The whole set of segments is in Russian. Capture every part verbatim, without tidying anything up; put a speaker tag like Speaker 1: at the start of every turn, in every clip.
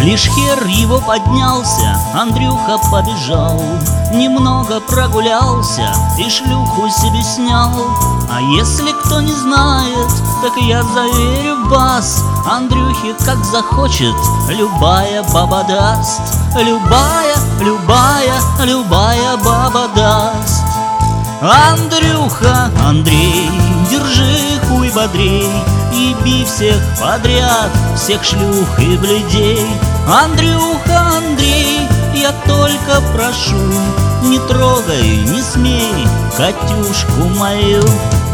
Speaker 1: Лишь хер его поднялся, Андрюха побежал, немного прогулялся и шлюху себе снял. А если кто не знает, так я заверю вас, Андрюхе как захочет, любая баба даст. Любая, любая, любая баба даст. Андрюха, Андрей, держи хуй бодрей, еби всех подряд, всех шлюх и блядей. Андрюха, Андрей, я только прошу, не трогай, не смей Катюшку мою.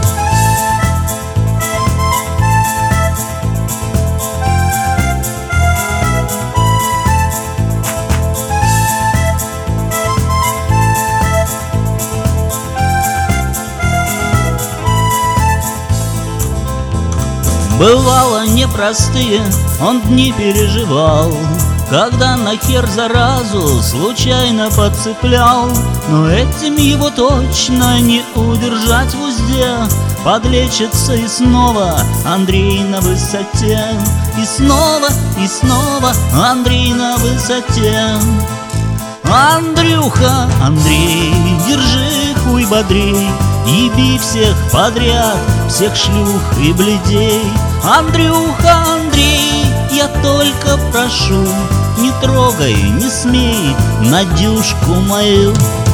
Speaker 1: Бывало непростые он дни переживал, когда на хер заразу случайно подцеплял. Но этим его точно не удержать в узде, подлечится и снова Андрей на высоте. И снова, и снова Андрей на высоте. Андрюха, Андрей, держи хуй бодрей, еби всех подряд, всех шлюх и блядей. Андрюха, Андрей, я только прошу, не трогай, не смей Надюшку мою.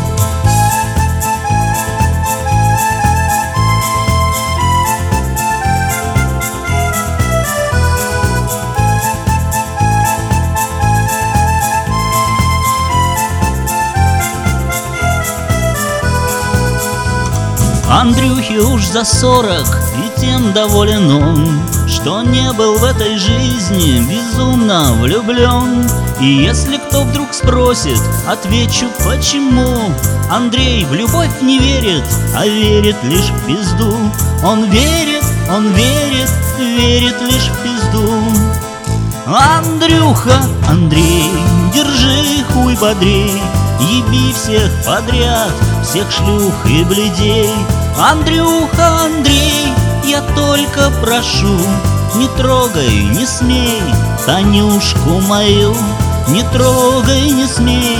Speaker 1: Андрюхе уж за сорок, и тем доволен он, что не был в этой жизни безумно влюблен. И если кто вдруг спросит, отвечу почему. Андрей в любовь не верит, а верит лишь в пизду. Он верит, он верит, верит лишь в пизду. Андрюха, Андрей, держи хуй бодрей, еби всех подряд, всех шлюх и блядей. Андрюха, Андрей, я только прошу, не трогай, не смей Танюшку мою. Не трогай, не смей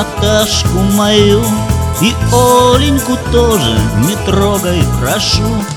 Speaker 1: Наташку мою. И Оленьку тоже не трогай, прошу.